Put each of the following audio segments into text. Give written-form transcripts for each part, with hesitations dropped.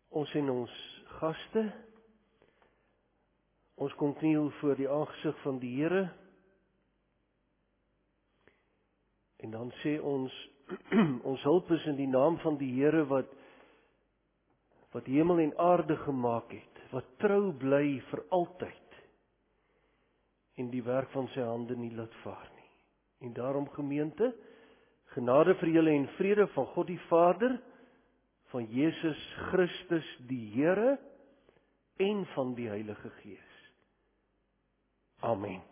Ons en ons gaste, ons kom kniel voor die aangesig van die Here, en dan sê ons, ons hulp is in die naam van die Here wat hemel en aarde gemaak het, wat trou bly vir altyd, en die werk van sy hande nie laat vaar nie. En daarom gemeente, genade vir julle en vrede van God die Vader, van Jesus Christus die Here en van die Heilige Gees. Amen.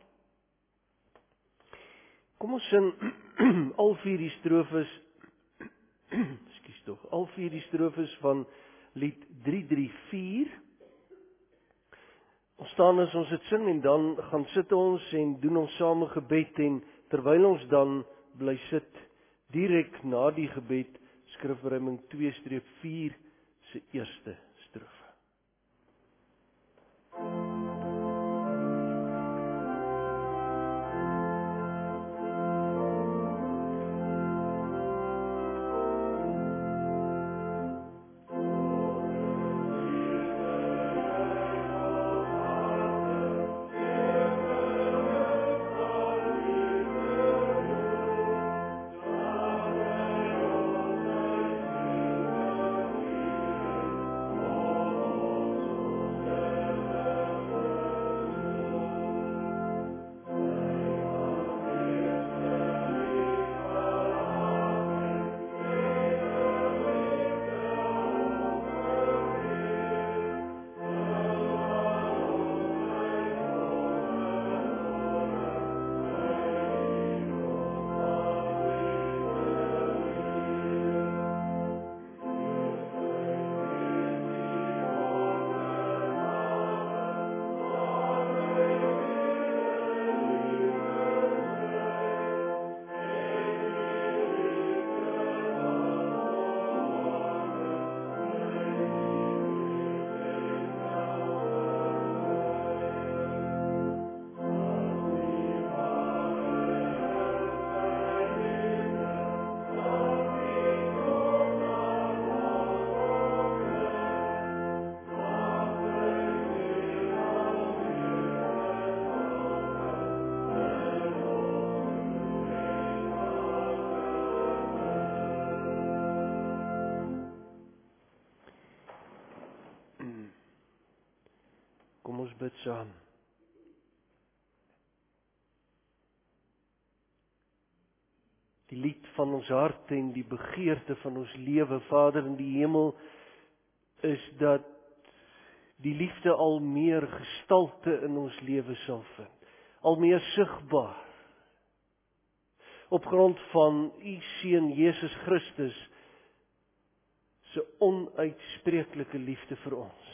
Kom ons sing al vier die strofes, al vier die strofes van lied 334. Ons staan as ons dit sing en dan gaan sit ons en doen ons same gebed, en terwyl ons dan bly sit, direk na die gebed, skrifruiming 2-4 se eerste strofe. Kom ons bid saam. Die lied van ons hart en die begeerte van ons lewe, Vader in die hemel, is dat die liefde al meer gestalte in ons lewe sal vind, al meer sigbaar, op grond van U Seun Jesus Christus se onuitspreeklike liefde vir ons.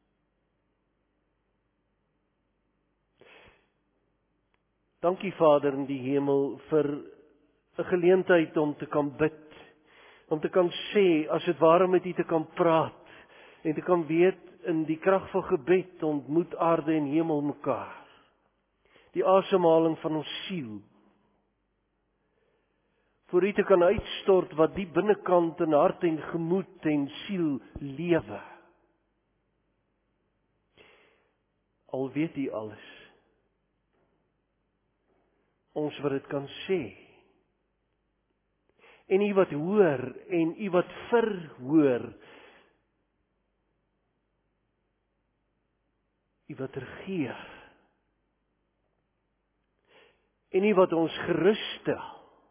Dankie Vader in die hemel vir 'n geleentheid om te kan bid, om te kan sê, as dit ware met U te kan praat, en te kan weet, in die krag van gebed ontmoet aarde en hemel mekaar. Die asemhaling van ons siel. Vir U te kan uitstort wat die binnekant in hart en gemoed en siel lewe. Al weet U alles. Ons wat dit kan sê. En U wat hoor en U wat verhoor. U wat regeer. En U wat ons gerus stel.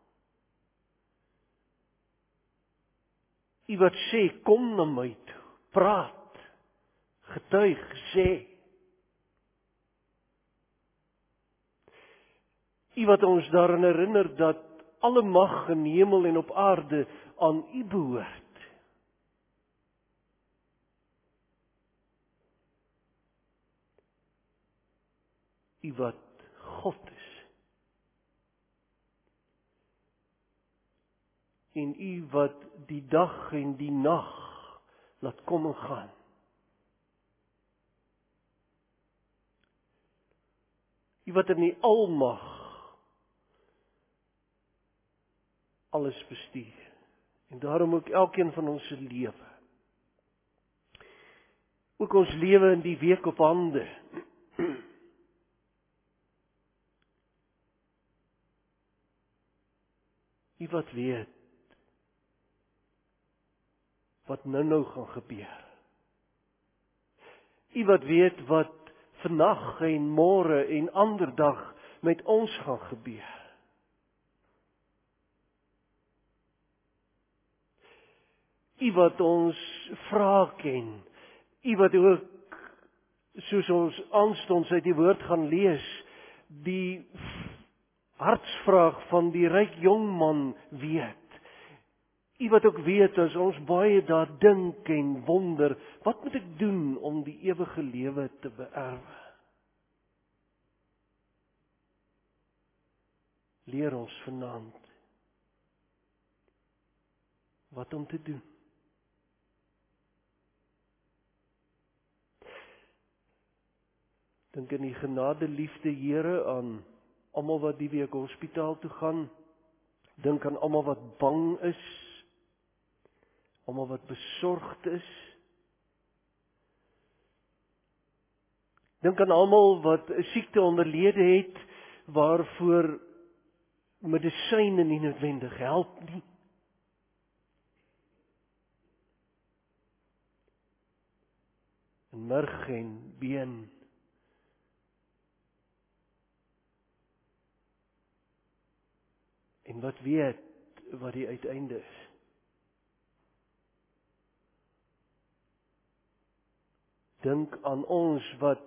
U wat sê, kom na my toe, praat, getuig, sê. U wat ons daaraan herinner dat alle mag in hemel en op aarde aan U behoort. U wat God is. En U wat die dag en die nag laat kom en gaan. U wat in die almag alles bestuur. En daarom ook elkeen van ons se lewe. ook ons lewe in die week op hande. U wat weet wat nou gaan gebeur. U wat weet wat vannag en môre en ander dag met ons gaan gebeur. U wat ons vrae ken. U wat ook, soos ons aanstonds uit die woord gaan lees, die hartsvraag van die ryk jongman weet. U wat ook weet as ons baie daar dink en wonder, wat moet ek doen om die ewige lewe te beerwe? Leer ons vanaand wat om te doen. Dink in die genade liefde Here aan almal wat die week hospitaal toe gaan. Dink aan almal wat bang is. Almal wat besorgd is. Dink aan almal wat 'n siekte onderlede het waarvoor medisyne nie noodwendig help nie. En murg en been. En wat weet wat die uiteinde is. Dink aan ons wat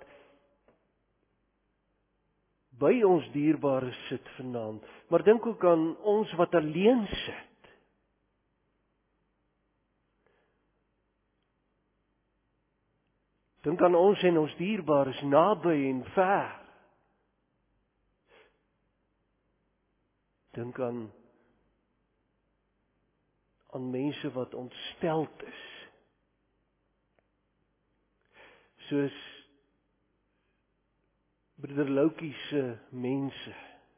by ons dierbare sit vanaand, maar dink ook aan ons wat alleen sit. Dink aan ons en ons dierbares naby en ver. Dink aan mense wat ontsteld is. Soos broeder Loukie se mense.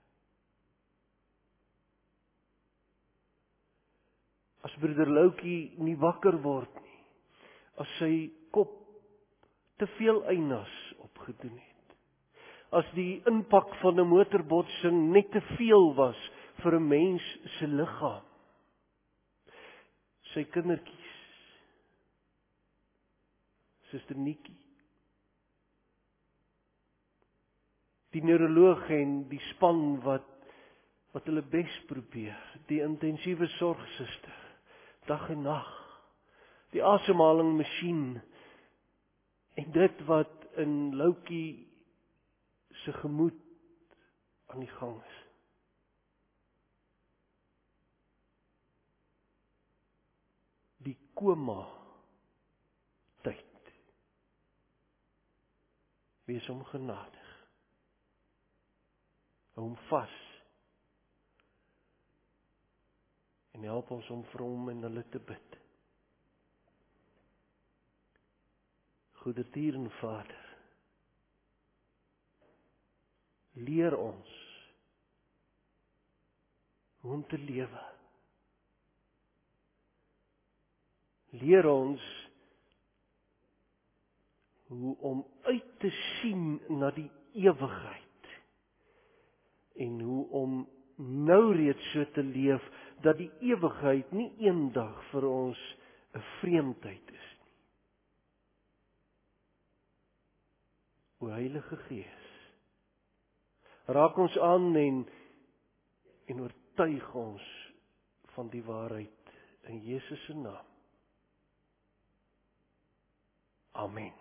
As broeder Loukie nie wakker word nie, as sy kop te veel einas opgedoen het, as die impak van 'n motorbotsing net te veel was vir 'n mens se liggaam, sy kindertjies, Suster Nikkie, die neuroloog en die span wat hulle bes probeer, die intensiewe sorgsuster, dag en nag, die asemhalingsmasjien, en dit wat in Loukie se gemoed aan die gang is. Die koma tyd. Wees hom genadig. Hou hom vas. En help ons om vir hom en hulle te bid. Goedertier Vader, leer ons hoe om te lewe. Leer ons hoe om uit te sien na die ewigheid en hoe om nou reeds so te leef dat die ewigheid nie eendag vir ons 'n vreemdheid is nie. O Heilige Gees, raak ons aan en oortuig ons van die waarheid in Jesus se naam. Amen.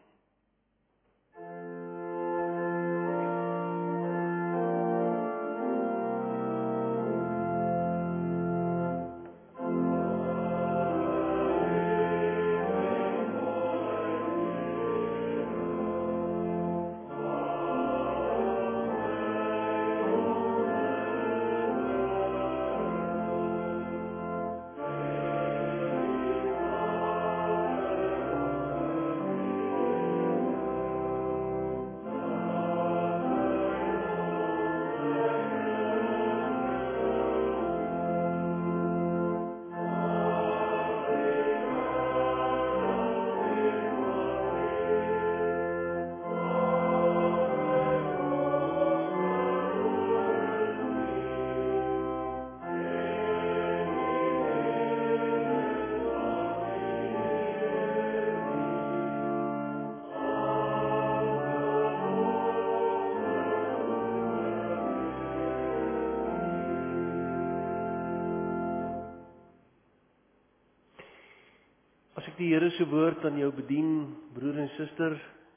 As ek die Here se woord aan jou bedien, broer en suster,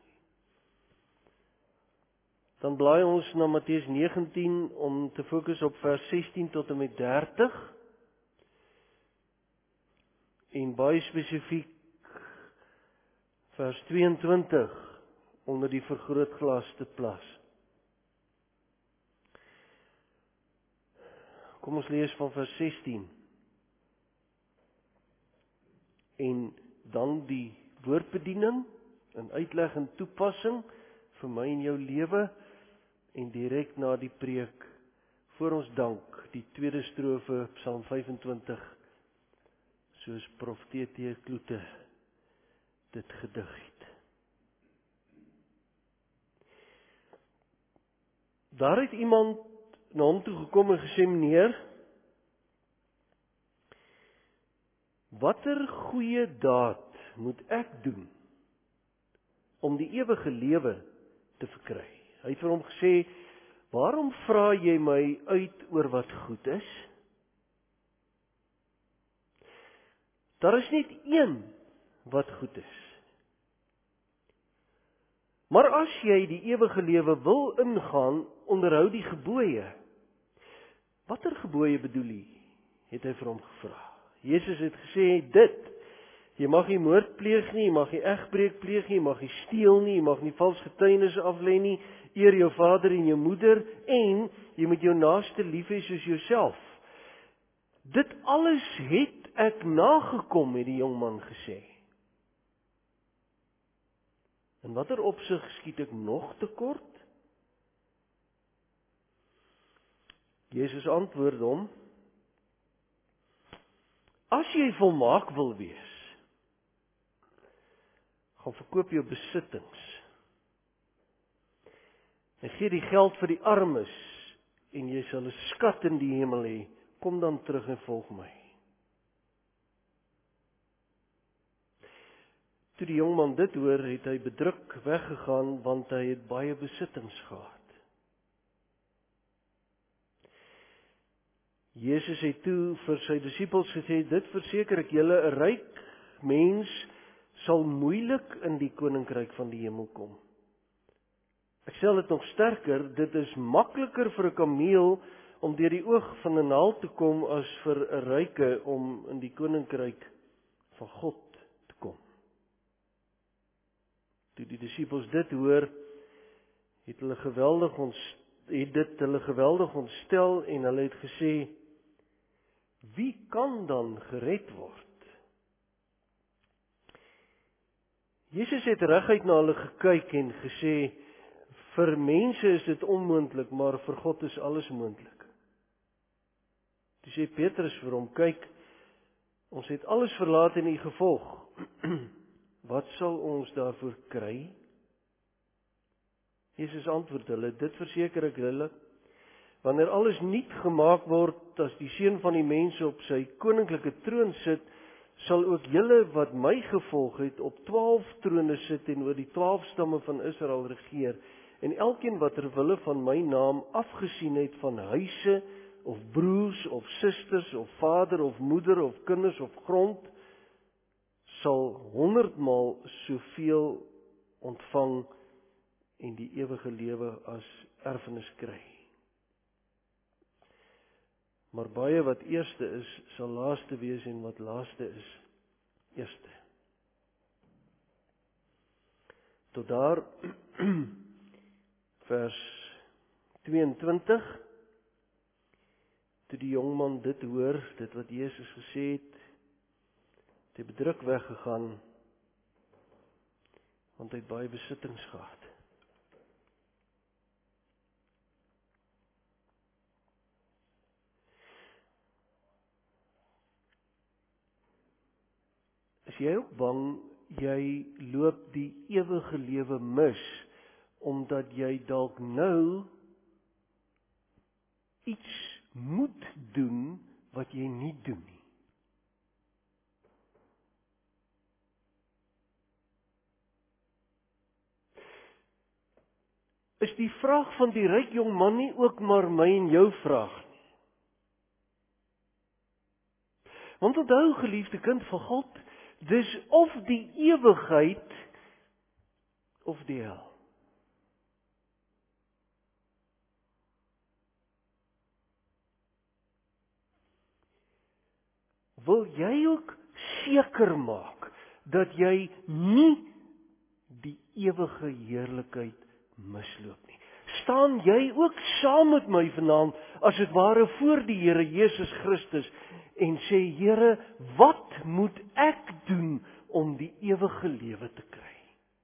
dan blaai ons na Matteus 19 om te fokus op vers 16 tot en met 30. En baie spesifiek vers 22 onder die vergrootglas te plaas. Kom ons lees van vers 16. En dan die woordbediening, en uitleg en toepassing vir my en jou lewe, en direk na die preek, voor ons dank, die tweede strofe, Psalm 25, soos Prof. T.T. Kloete dit gedig het. Daar het iemand na hom toe gekom en gesê, meneer, watter goeie daad moet ek doen om die ewige lewe te verkry? Hy het vir hom gesê, waarom vra jy my uit oor wat goed is? Daar is net een wat goed is. Maar as jy die ewige lewe wil ingaan, onderhou die gebooie. Watter gebooie bedoel jy? Het hy vir hom gevra. Jesus het gesê dit, jy mag nie moord pleeg nie, jy mag nie egbreek pleeg nie, jy mag nie steel nie, jy mag nie vals getuienis aflê nie, eer jou vader en jou moeder, en jy moet jou naaste lief hê soos jouself. Dit alles het ek nagekom, het die jongman gesê. In watter opsig skiet ek nog tekort? Jesus antwoord hom, as jy volmaak wil wees, gaan verkoop jou besittings, en gee die geld vir die armes, en jy sal 'n skat in die hemel hê, kom dan terug en volg my. Toe die jongman dit hoor, het hy bedruk weggegaan, want hy het baie besittings gehad. Jesus het toe vir sy disippels gesê, dit verseker ek julle, 'n ryk mens sal moeilik in die koninkryk van die hemel kom. Ek stel dit nog sterker, dit is makliker vir 'n kameel om deur die oog van 'n naald te kom as vir 'n ryke om in die koninkryk van God te kom. Toe die disippels dit hoor, het dit hulle geweldig ontstel en hulle het gesê, wie kan dan gered word? Jesus het reguit na hulle gekyk en gesê, vir mense is dit onmoontlik, maar vir God is alles moontlik. Toe sê Petrus vir hom, kyk, ons het alles verlaat en U gevolg. Wat sal ons daarvoor kry? Jesus antwoord hulle, dit verseker ek julle, wanneer alles nuut gemaak word, as die Seun van die mense op sy koninklike troon sit, sal ook julle wat my gevolg het, op 12 trone sit en oor die 12 stamme van Israel regeer, en elkeen wat ter wille van my naam afgesien het van huise, of broers, of susters, of vader, of moeder, of kinders, of grond, sal 100-maal soveel ontvang en die ewige lewe as erfenis kry. Maar baie wat eerste is, sal laaste wees, en wat laaste is, eerste. Tot daar, vers 22, toe die jongman dit hoor, dit wat Jesus gesê het, het hy bedruk weggegaan, want hy het baie besittings gehad. Is jy ook bang, jy loop die ewige lewe mis, omdat jy dalk nou iets moet doen wat jy nie doen nie? Is die vraag van die ryk jong man nie ook maar my en jou vraag nie? Want onthou, geliefde kind van God, Dis of die ewigheid of die hel. Wil jy ook seker maak dat jy nie die ewige heerlikheid misloop nie? Staan jy ook saam met my vanaand as dit ware voor die Here Jesus Christus en sê, Here, wat moet ek doen om die ewige lewe te kry?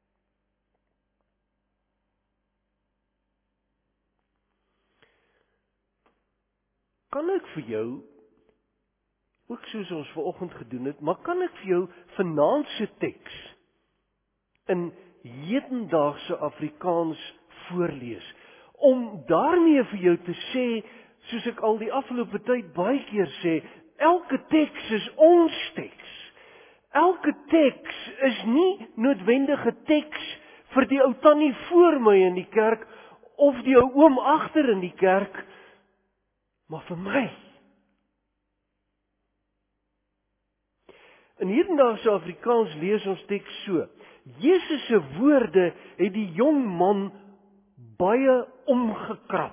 Kan ek vir jou, ook soos ons vanoggend gedoen het, maar kan ek vir jou vanaand se teks in hedendaagse Afrikaans voorlees, om daarmee vir jou te sê, soos ek al die afgelope tyd baie keer sê, elke teks is ons teks. Elke teks is nie noodwendige teks vir die ou tannie voor my in die kerk, of die ou oom agter in die kerk, maar vir my. In hedendaagse Afrikaans lees ons teks so: Jesus se woorde het die jong man baie omgekrap.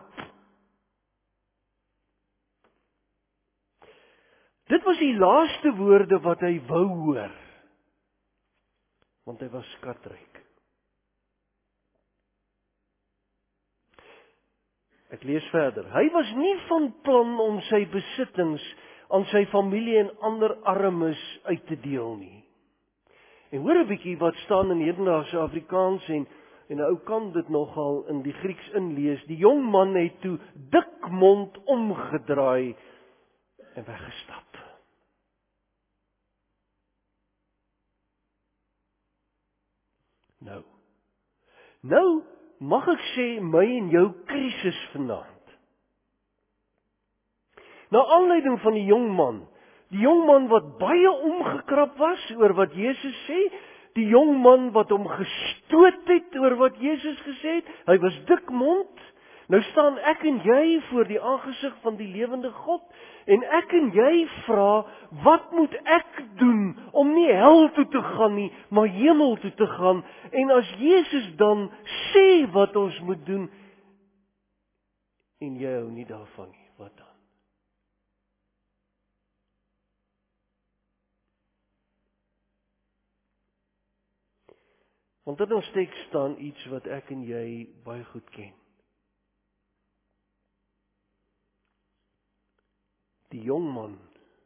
Dit was die laaste woorde wat hy wou hoor, want hy was skatryk. Ek lees verder. Hy was nie van plan om sy besittings aan sy familie en ander armes uit te deel nie. En hoor 'n bietjie wat staan in hedendaagse Afrikaans, en 'n ou kan dit nogal in die Grieks inlees. Die jong man het toe dikmond omgedraai en weggestap. Nou mag ek sê my en jou krisis vanaand. Na aanleiding van die jong man wat baie omgekrap was oor wat Jesus sê, die jong man wat hom gestoot het oor wat Jesus gesê het, hy was dikmond. Nou staan ek en jy voor die aangesig van die lewende God, en ek en jy vra, wat moet ek doen om nie hel toe te gaan nie, maar hemel toe te gaan? En as Jesus dan sê wat ons moet doen, en jy hou nie daarvan nie, wat dan? Want in ons teks staan iets wat ek en jy baie goed ken. Die jong man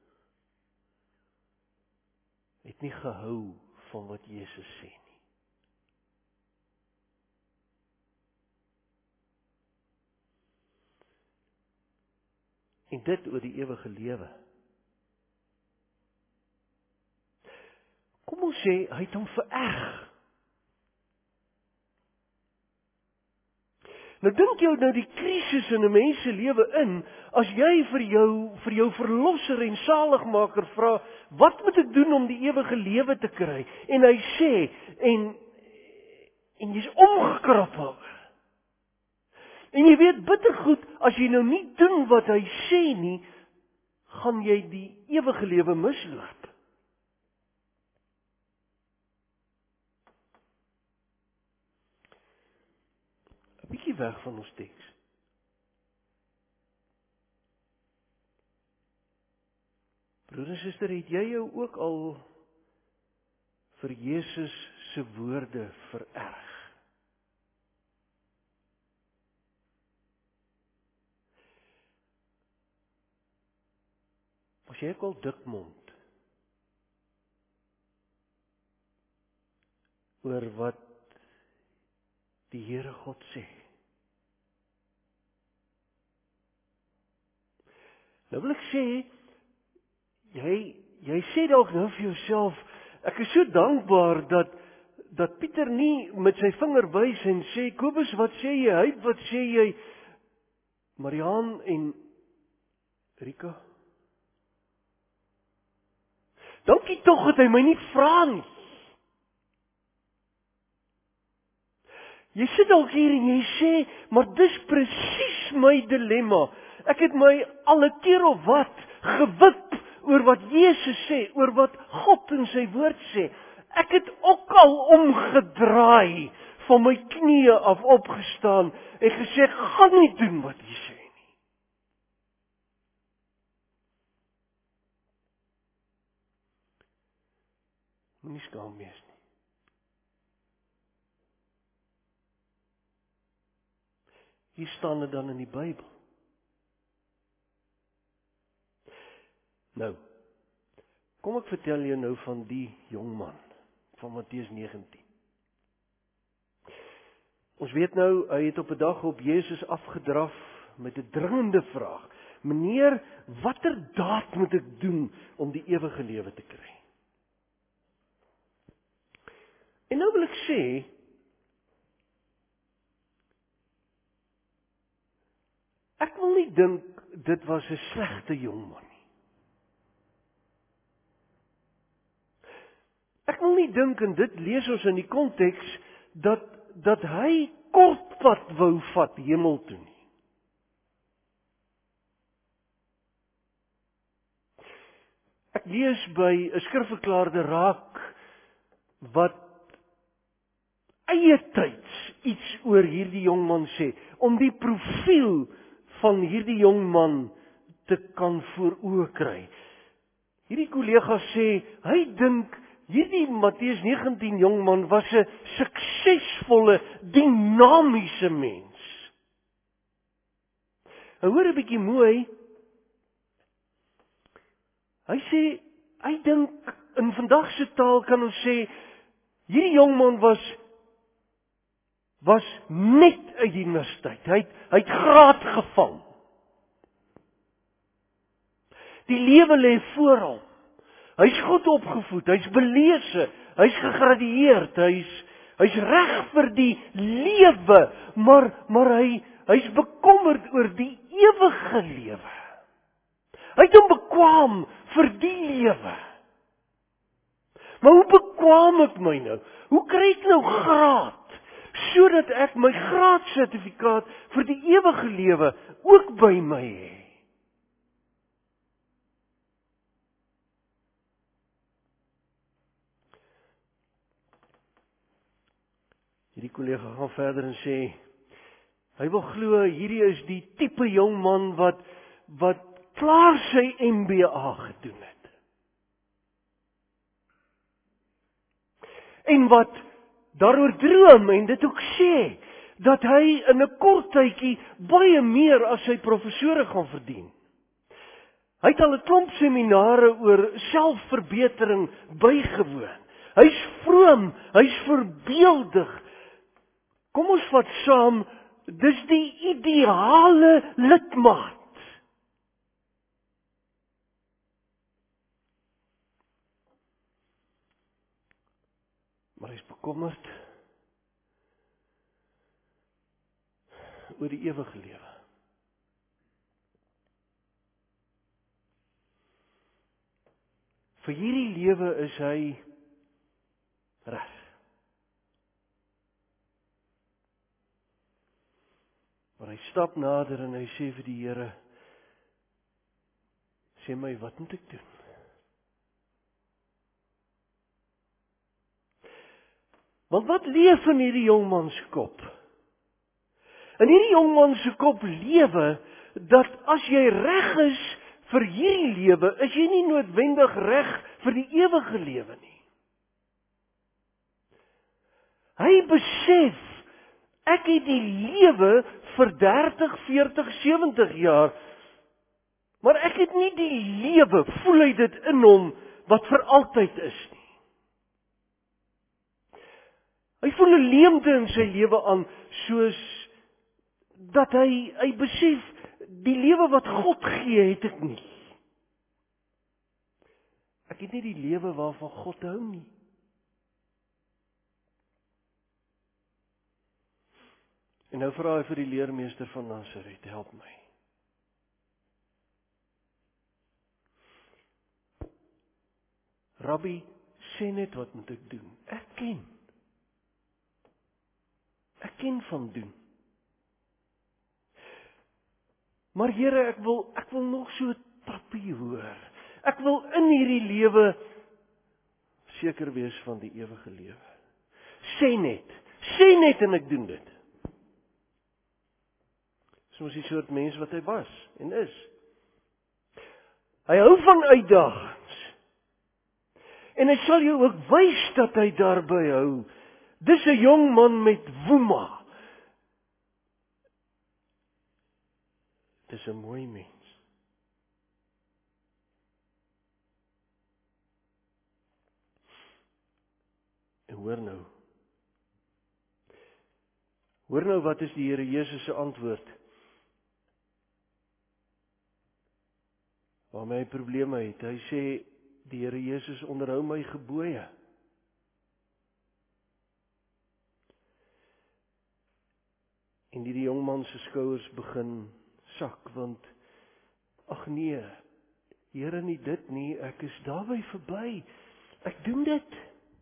het nie gehou van wat Jesus sê nie. En dit oor die ewige lewe. Kom ons sê, hy het hom vererg. Nou dink jy nou die krisis in 'n mens se lewe in, as jy vir jou verlosser en saligmaker vra, wat moet ek doen om die ewige lewe te kry? En hy sê, en jy's omgekrap daaroor. En jy weet bitter goed, as jy nou nie doen wat hy sê nie, gaan jy die ewige lewe misloop. 'n bietjie weg van ons teks. Broer en suster, het jy jou ook al vir Jesus se woorde vererg? Was jy ook al dikmond oor wat die Here God sê? Nou wil ek sê, jy sê dalk nou vir jouself, ek is so dankbaar dat Pieter nie met sy vinger wys en sê, Kobus, wat sê jy? Hy, wat sê jy? Mariaan en Rika? Dankie tog dat hy my nie vra nie. Jy sit dalk hier en jy sê, maar dis presies my dilemma. Ek het my al 'n keer of wat gewip oor wat Jesus sê, oor wat God in sy woord sê. Ek het ook al omgedraai, van my knieë af opgestaan en gesê, ek gaan nie doen wat jy sê nie. Moenie skaam wees nie. Hier staan dit dan in die Bybel. Nou, kom ek vertel jou nou van die jong man, van Matteus 19. Ons weet nou, hy het op 'n dag op Jesus afgedraf met 'n dringende vraag. Meneer, watter daad moet ek doen om die ewige lewe te kry? En nou wil ek sê, ek wil nie dink dit was 'n slegte jongman nie. Ek wil nie dink, en dit lees ons in die konteks, dat hy kortpad wou vat hemel toe nie. Ek lees by 'n skrifverklaarde raak wat eie tyds iets oor hierdie jongman sê, om die profiel van hierdie jongman te kan voor oë kry. Hierdie kollega sê, hy dink hierdie Matteus 19 jongman was 'n suksesvolle, dinamiese mens. Nou hoor 'n bietjie mooi. Hy sê, hy dink, in vandag se taal kan ons sê, hierdie jongman was net uit die universiteit. Hy het graad gevang. Die lewe lê voor hom. Hy's goed opgevoed, hy's belese, hy's gegradueerd, hy's reg vir die lewe, maar hy's bekommerd oor die ewige lewe. Hy het hom bekwaam vir die lewe. Maar hoe bekwaam ek my nou? Hoe kry ek nou graad, sodat ek my graadsertifikaat vir die ewige lewe ook by my het? Hierdie kollega gaan verder en sê, hy wil glo hierdie is die tipe jong man wat klaar sy MBA gedoen het. En wat daaroor droom en dit ook sê, dat hy in 'n kort tydjie baie meer as sy professore gaan verdien. Hy het al 'n klomp seminare oor selfverbetering bygewoon. Hy's vroom, hy's voorbeeldig. Kom ons vat saam, dis die ideale lidmaat. Maar hy's bekommerd oor die ewige lewe. Vir hierdie lewe is hy reg. Maar hy stap nader en hy sê vir die Here, sê my, wat moet ek doen? Want wat leef in hierdie jongman se kop? In hierdie jongman se kop lewe, dat as jy reg is vir hierdie lewe, is jy nie noodwendig reg vir die ewige lewe nie. Hy besef, ek het die lewe vir 30, 40, 70 jaar, maar ek het nie die lewe, voel hy dit in hom, wat vir altyd is nie. Hy voel 'n leemte in sy lewe aan, soos dat hy besef, die lewe wat God gee, het ek nie. Ek het nie die lewe waarvan God hou nie. En nou vra hy vir die leermeester van Nasaret, help my. Rabbi, sê net wat moet ek doen? Ek ken van doen. Maar Here, ek wil nog so 'n tappie hoor. Ek wil in hierdie lewe seker wees van die ewige lewe. Sê net en ek doen dit. Soos die soort mens wat hy was en is. Hy hou van uitdagings. En hy sal jou ook wys dat hy daarby hou. Dis 'n jong man met woema. Dis 'n mooi mens. En hoor nou. Hoor nou wat is die Here Jesus se antwoord? Waarmee hy probleme het. Hy sê die Here Jesus onderhou my gebooie. En die jongman se skouers begin sak want ag nee, Here nie dit nie, ek is daarby verby. Ek doen dit.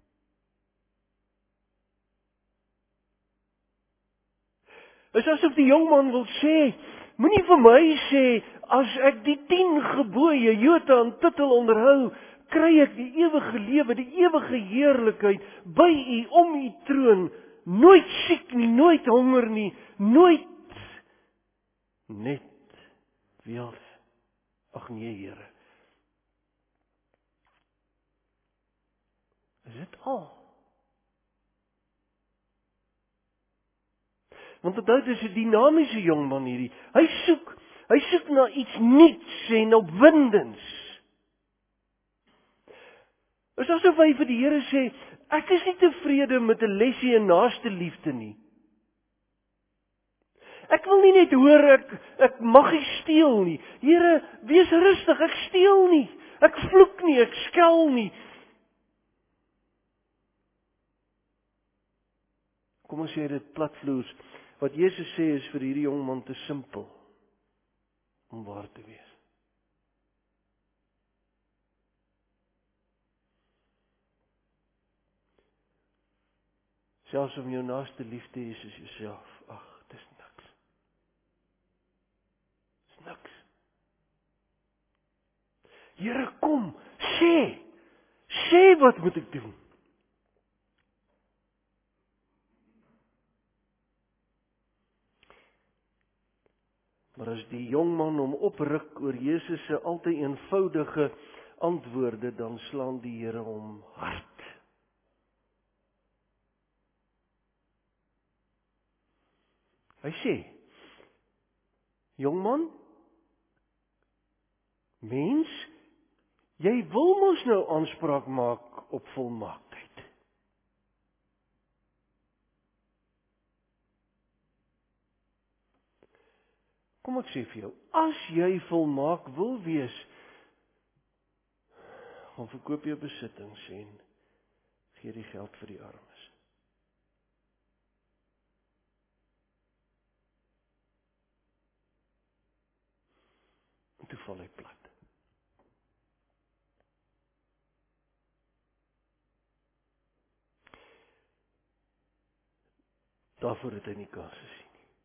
Dit is asof die jongman wil sê, moenie vir my sê as ek die 10 gebooie jota en tittel onderhou, kry ek die ewige lewe, die ewige heerlikheid by U om U troon, nooit siek nie, nooit honger nie, nooit net weelde. Ag nee, Here. Is dit al? Want dit is 'n dinamiese jongman hierdie. Hy soek na iets nuuts en opwindends. Dit is asof hy vir die Here sê, ek is nie tevrede met 'n lesie in naaste liefde nie. Ek wil nie net hoor ek mag nie steel nie. Here, wees rustig, ek steel nie. Ek vloek nie, ek skel nie. Kom ons sê dit platvloers. Wat Jesus sê is vir hierdie jongman te simpel om waar te wees. Selfs om jou naaste lief te hê soos jouself. Ag, dis niks. Dis niks. Here, kom, sê wat moet ek doen? Maar as die jongman hom opruk oor Jesus se altyd eenvoudige antwoorde, dan slaan die Here hom hard. Hy sê, jongman, mens, jy wil mos nou aanspraak maak op volmaaktheid. Kom ek sê vir jou, as jy volmaak wil wees, gaan verkoop jou besittings en gee die geld vir die armes. En toe val hy plat. Daarvoor het hy nie kans gesien.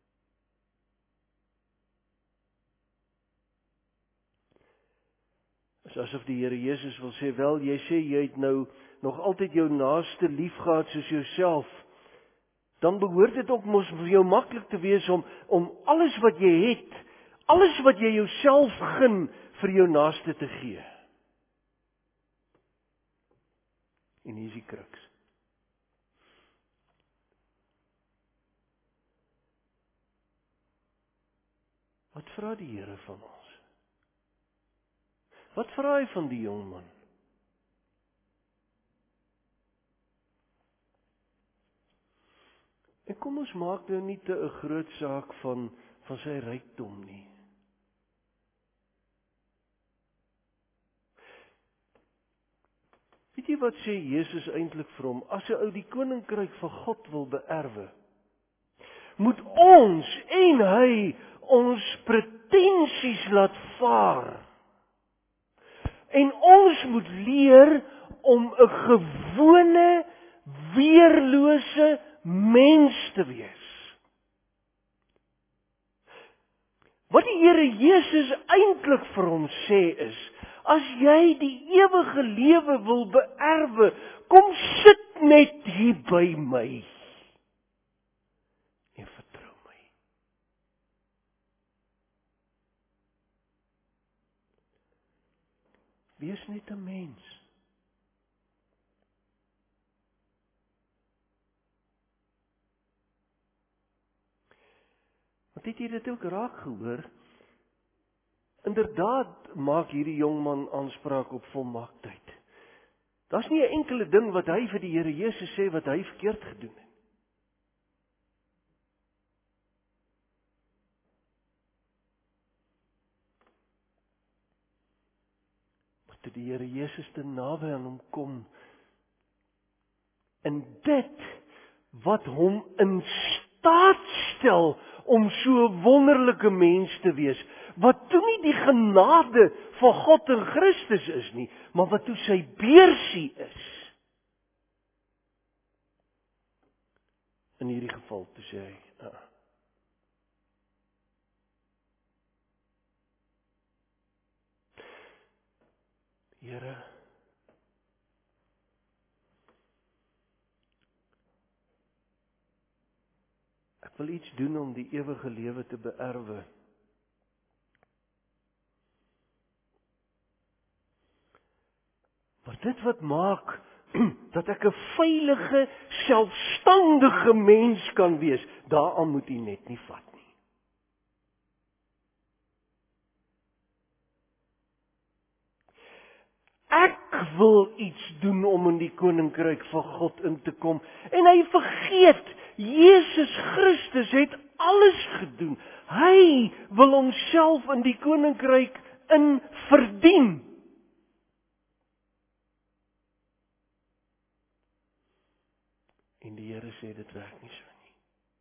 Asof die Here Jesus wil sê, wel, jy sê jy het nou nog altyd jou naaste lief gehad soos jouself, dan behoort dit ook mos vir jou maklik te wees om alles wat jy het, alles wat jy jouself gun, vir jou naaste te gee. En hier is die kruks. Wat vra die Here van ons? Wat vra hy van die jongman? En kom ons maak nou nie te 'n groot saak van sy rykdom nie. Weet jy wat sê Jesus eintlik vir hom? As 'n ou die koninkryk van God wil beerwe, moet ons en hy ons pretensies laat vaar. En ons moet leer om 'n gewone, weerlose mens te wees. Wat die Here Jesus eintlik vir hom sê is, As jy die ewige lewe wil beerwe, kom sit net hier by my. En vertrou my. Wees net 'n mens. Want het jy dit ook raak gehoor? Inderdaad maak hierdie jongman aanspraak op volmaaktheid. Daar's nie 'n enkele ding wat hy vir die Here Jesus sê wat hy verkeerd gedoen het. Maar toe die Here Jesus te naby aan hom kom, en dit wat hom in staat stel om so 'n wonderlike mens te wees, wat toe nie die genade van God in Christus is nie, maar wat toe sy beursie is. In hierdie geval toe sê hy, Here, ek wil iets doen om die ewige lewe te beerwe. Maar dit wat maak dat ek 'n veilige, selfstandige mens kan wees, daaraan moet U net nie vat nie. Ek wil iets doen om in die koninkryk van God in te kom. En hy vergeet, Jesus Christus het alles gedoen. Hy wil homself in die koninkryk in verdien. En die Here sê dit werk nie so nie.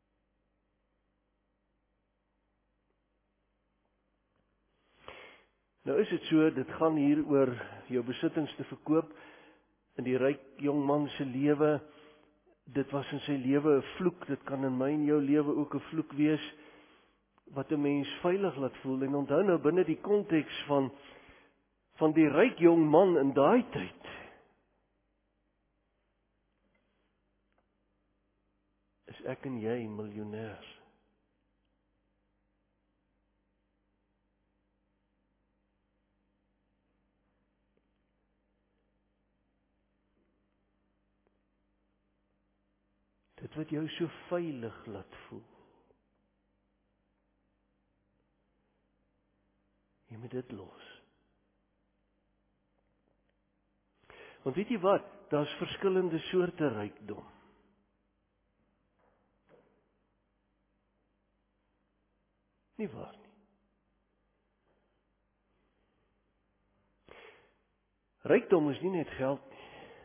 Nou is dit so, dit gaan hier oor jou besittings te verkoop. In die ryk jong man se lewe, dit was in sy lewe 'n vloek, dit kan in my en jou lewe ook 'n vloek wees, wat 'n mens veilig laat voel. En onthou nou binne die konteks van die ryk jong man in daai tyd, is ek en jy miljonêers. Dit wat jou so veilig laat voel. Jy moet dit los. Want weet jy wat? Daar's verskillende soorte rykdom. Nie waar nie. Rykdom is nie net geld nie.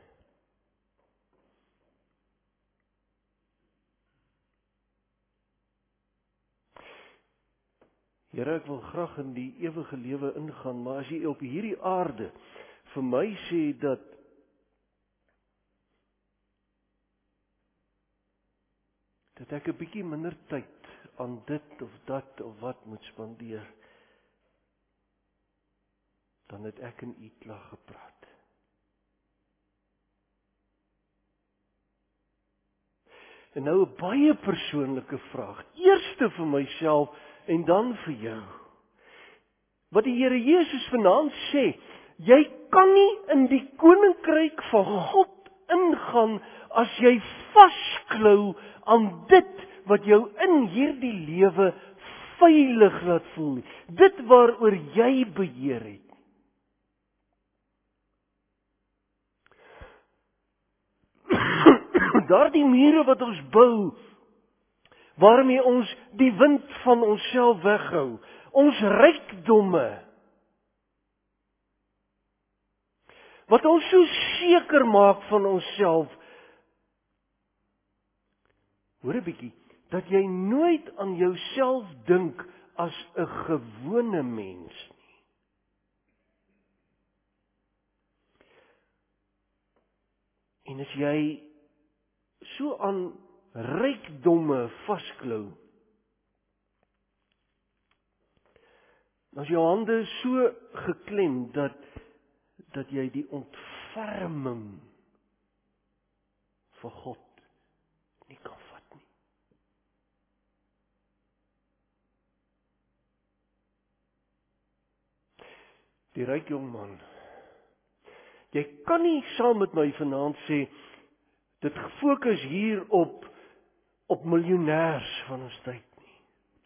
Here, ek wil graag in die ewige lewe ingaan, maar as jy op hierdie aarde vir my sê dat ek 'n bietjie minder tyd aan dit of dat of wat moet spandeer, dan het ek en U klaar gepraat. En nou 'n baie persoonlike vraag, eerste vir myself en dan vir jou. Wat die Here Jesus vanaand sê, jy kan nie in die koninkryk van God ingaan as jy vasklou aan dit wat jou in hierdie lewe veilig laat voel nie. Dit waaroor jy beheer het. Daardie mure wat ons bou, waarmee ons die wind van onsself weghou, ons rykdomme, wat ons so seker maak van onsself. Hoor 'n bietjie, dat jy nooit aan jouself dink as 'n gewone mens nie. En as jy so aan rykdomme vasklou, as jou hande so geklem dat dat jy die ontferming van God nie kan vat nie. Die ryk jong man, jy kan nie saam met my vanaand sê, dit gefokus hier op miljonêers van ons tyd nie.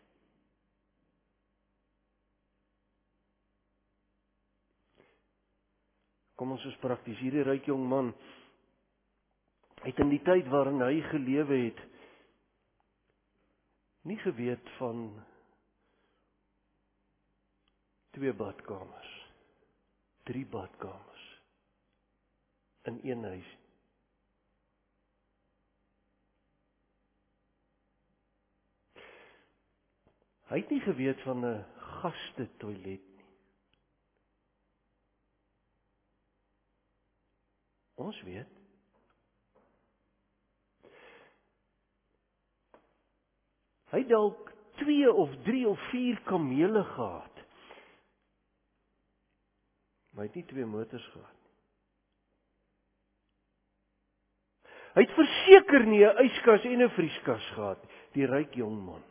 Kom ons is prakties, hierdie ryk jong man, het in die tyd waarin hy gelewe het, nie geweet van 2 badkamers, 3 badkamers, in een huis. Hy het nie geweet van 'n gaste toilet nie. Ons weet. Hy het dalk 2 of 3 of 4 kamele gehad. Maar hy het nie 2 motors gehad. Hy het verseker nie 'n yskas en 'n vrieskas gehad, die ryk jong man.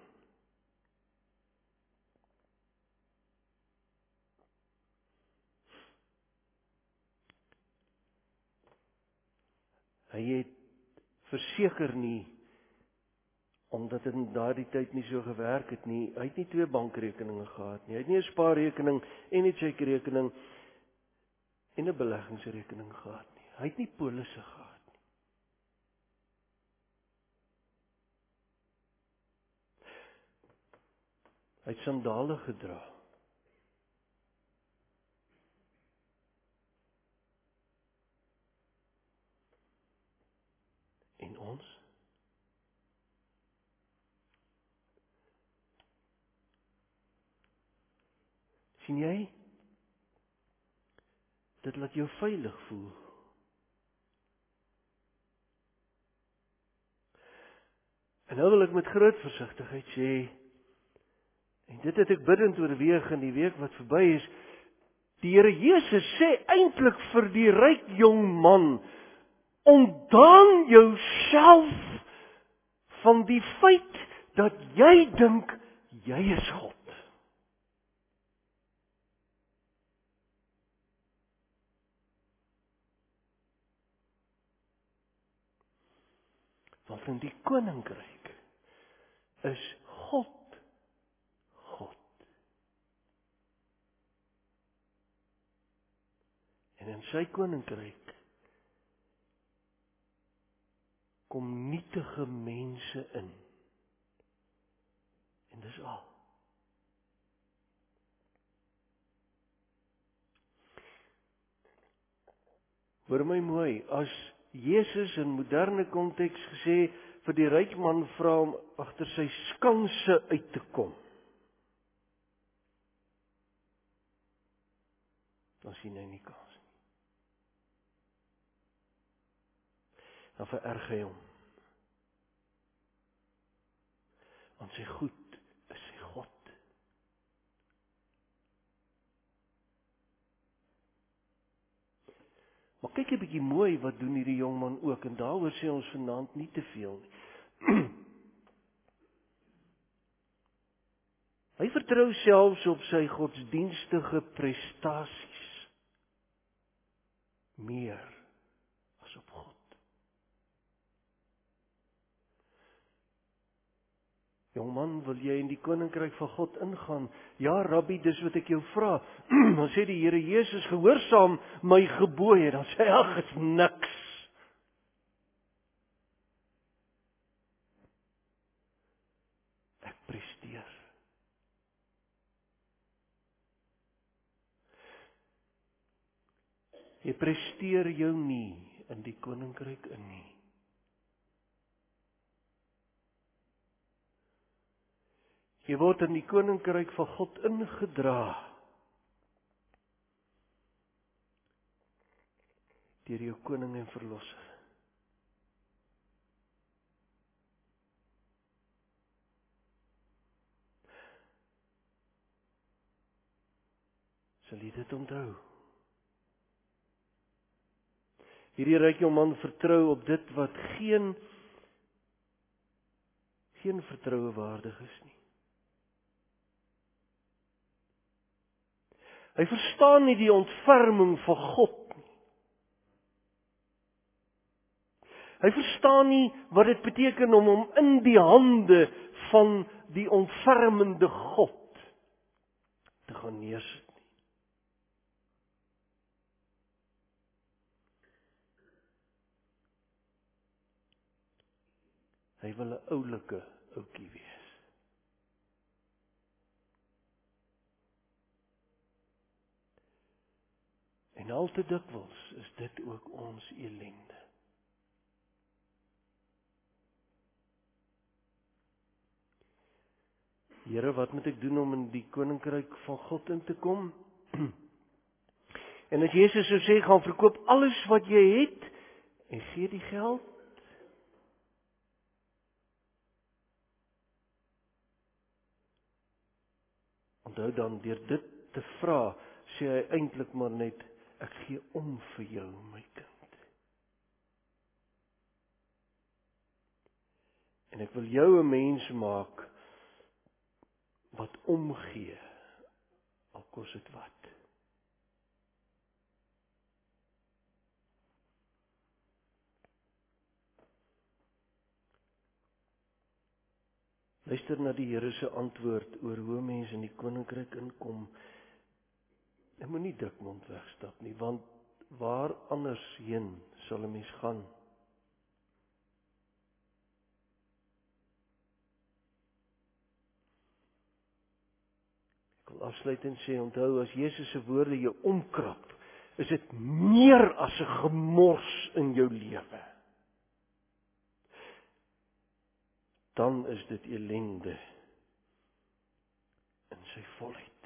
Hy het verseker nie, omdat dit in daardie tyd nie so gewerk het nie, hy het nie 2 bankrekeninge gehad nie, hy het nie 'n spaarrekening en 'n chequerekening en 'n beleggingsrekening gehad nie. Hy het nie polisse gehad nie. Hy het sandale gedra. En ons? Sien jy? Dit laat jou veilig voel. En nou wil ek met groot versigtigheid sê, en dit het ek bidend oorweeg in die week wat verby is, die Here Jesus sê eintlik vir die ryk jong man, ontdaan jouself van die feit dat jy dink jy is God. Want in die koninkryk is God God. En in sy koninkryk kom nietige mense in. En dis al. Hoor my mooi, as Jesus in moderne konteks gesê vir die ryk man vra om agter sy skanse uit te kom, dan sien hy nie kans nie. Dan vererg hy hom. Want sy goed is sy God. Maar kyk 'n bietjie mooi wat doen hierdie jong man ook, en daaroor sê ons vanaand nie te veel nie. Hy vertrou selfs op sy godsdienstige prestasies meer as op God. Jongman, wil jy in die koninkryk van God ingaan? Ja, Rabbi, dis wat ek jou vra. Dan sê die Here Jesus, gehoorsaam my gebooie. Dan sê hy, ag, is niks. Ek presteer. Jy presteer jou nie in die koninkryk in nie. Jy word in die koninkryk van God ingedra deur jou koning en verlosser. Sal jy dit onthou? Hierdie ryke man vertrou op dit wat geen vertroue waardig is nie. Hy verstaan nie die ontferming van God nie. Hy verstaan nie wat dit beteken om hom in die hande van die ontfermende God te gaan neersit nie. Hy wil 'n oulike ouetjie wees. En al te dikwels is dit ook ons ellende. Here, wat moet ek doen om in die koninkryk van God in te kom? En as Jesus sou sê, gaan verkoop alles wat jy het en gee die geld. Onthou dan, deur dit te vra, sê hy eintlik maar net, ek gee om vir jou, my kind. En ek wil jou 'n mens maak wat omgee, al kos dit wat. Luister na die Here se antwoord oor hoe mense in die koninkryk inkom. Jy moenie dik mond wegstap nie, want waar anders heen sal 'n mens gaan? Ek wil afsluit en sê, onthou, as Jesus se woorde jou omkrap, is dit meer as 'n gemors in jou lewe. Dan is dit ellende in sy volheid.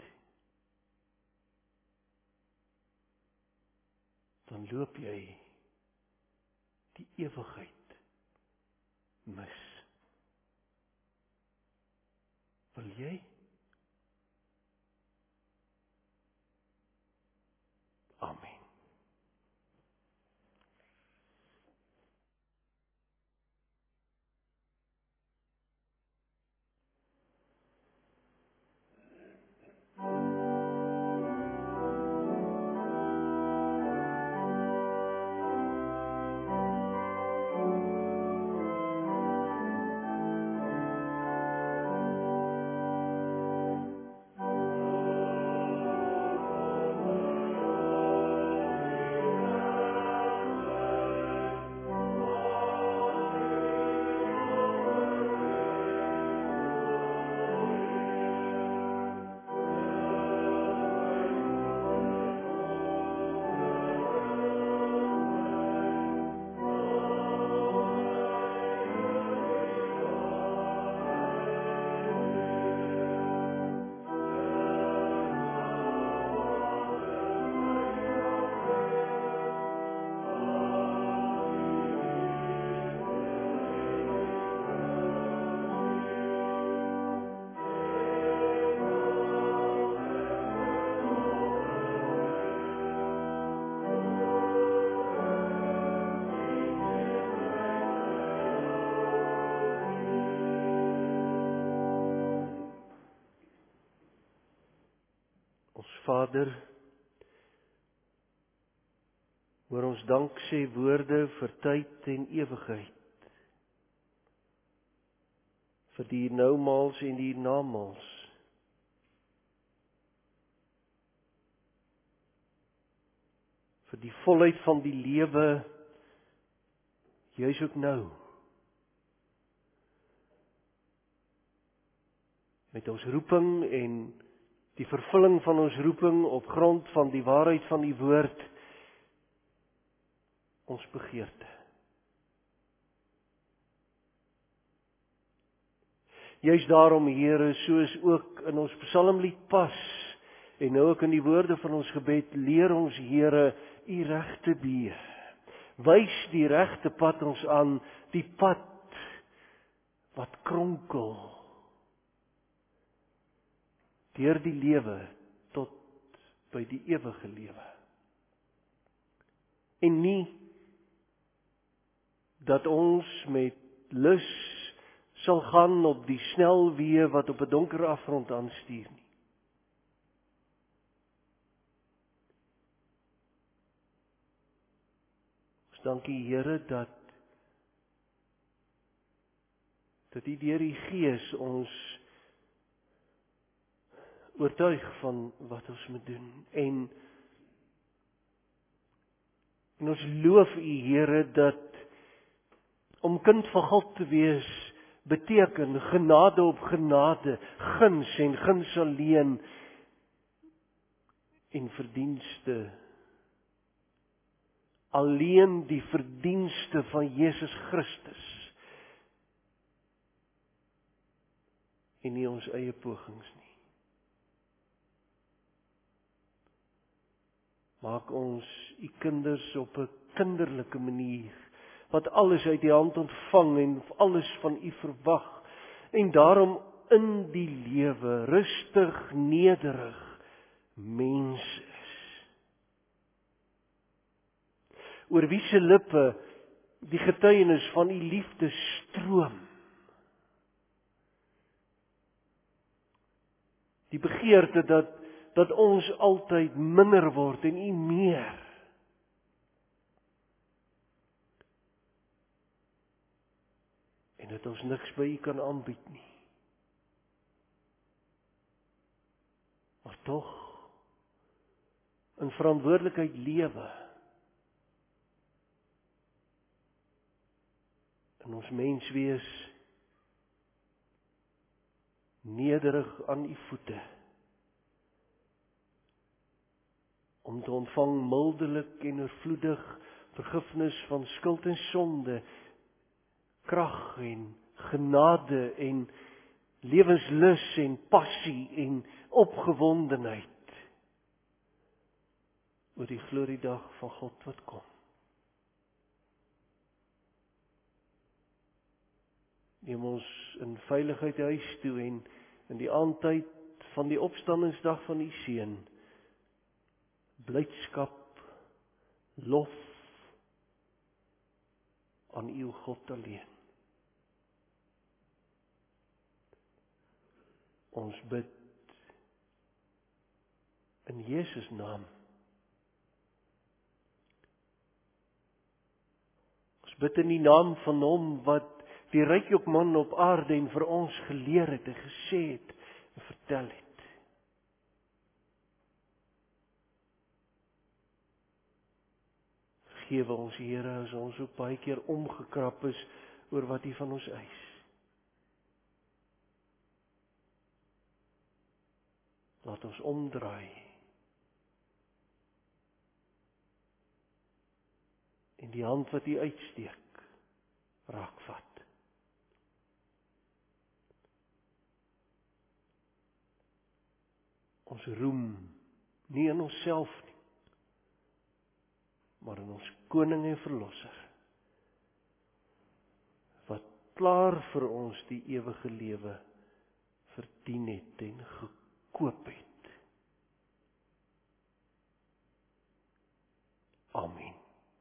Dan loop jy die ewigheid mis. Wil jy? Amen. Vader, hoor ons dank sê woorde vir tyd en ewigheid, vir die noumals en die namals, vir die volheid van die lewe, juis ook nou, met ons roeping en die vervulling van ons roeping op grond van die waarheid van die woord, ons begeerte. Juist daarom, Here, soos ook in ons psalmlied pas, en nou ook in die woorde van ons gebed, leer ons, Here, U regte weë. Wys die regte pad ons aan, die pad wat kronkel, deur die lewe tot by die ewige lewe. En nie dat ons met lus sal gaan op die snelweë wat op 'n donker afgrond aanstuur nie. Ons dankie Here dat U deur die Gees ons oortuig van wat ons moet doen. En ons loof U Here dat om kind van God te wees beteken genade op genade, guns en guns alleen en verdienste. Alleen die verdienste van Jesus Christus. En nie ons eie pogings nie. Maak ons U kinders op 'n kinderlike manier, wat alles uit die hand ontvang en alles van U verwag, en daarom in die lewe rustig, nederig mens is. Oor wie se lippe die getuienis van U liefde stroom. Die begeerte dat ons altyd minder word en U meer. En dat ons niks by U kan aanbied nie. Maar tog in verantwoordelikheid lewe. In ons menswees nederig aan U voete. Om te ontvang mildelik en oorvloedig vergifnis van skuld en sonde, krag en genade en lewenslus en passie en opgewondenheid oor die gloriedag van God wat kom. Neem ons in veiligheid huis toe en in die aandtyd van die opstandingsdag van U Seun blydskap, lof aan U God alleen. Ons bid in Jesus naam. Ons bid in die naam van Hom wat die rykjop man op aarde en vir ons geleer het en gesê het en vertel het. Vergewe ons Here as ons ook baie keer omgekrap is oor wat U van ons eis. Laat ons omdraai en die hand wat U uitsteek raakvat. Ons roem nie in onsself nie, maar in ons koning en verlosser, wat klaar vir ons die ewige lewe verdien het en gekoop het. Amen.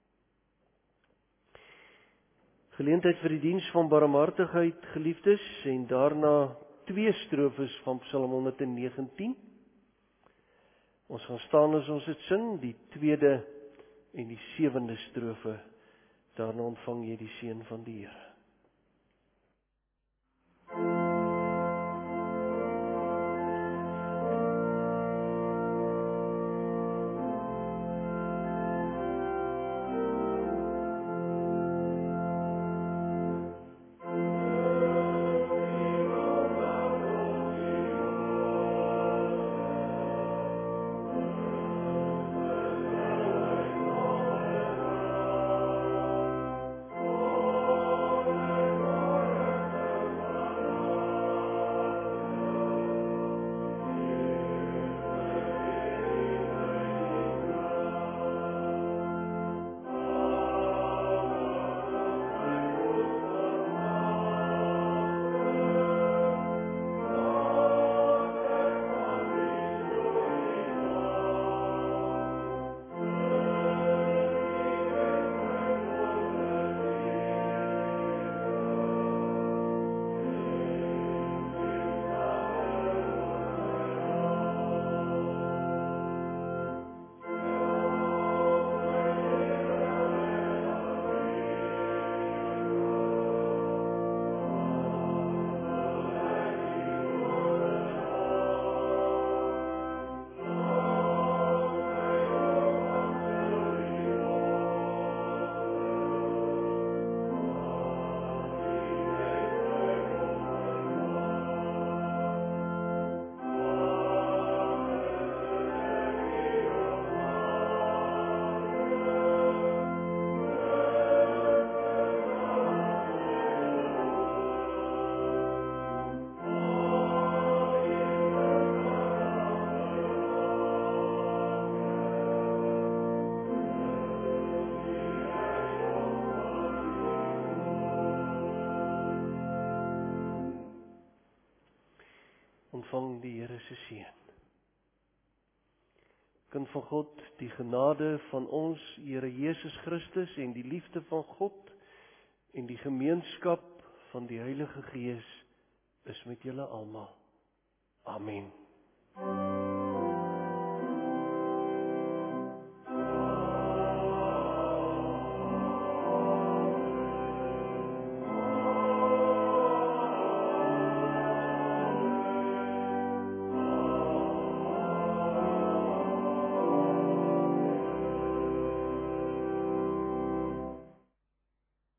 Geleentheid vir die diens van barmhartigheid, geliefdes, en daarna 2 strofes van Psalm 119. Ons gaan staan as ons dit sing, die 2de en die 7de strofe. Daarna ontvang jy die seën van die Here. ontvang die Here se seën. Kind van God, die genade van ons Here Jesus Christus en die liefde van God en die gemeenskap van die Heilige Gees is met julle almal. Amen.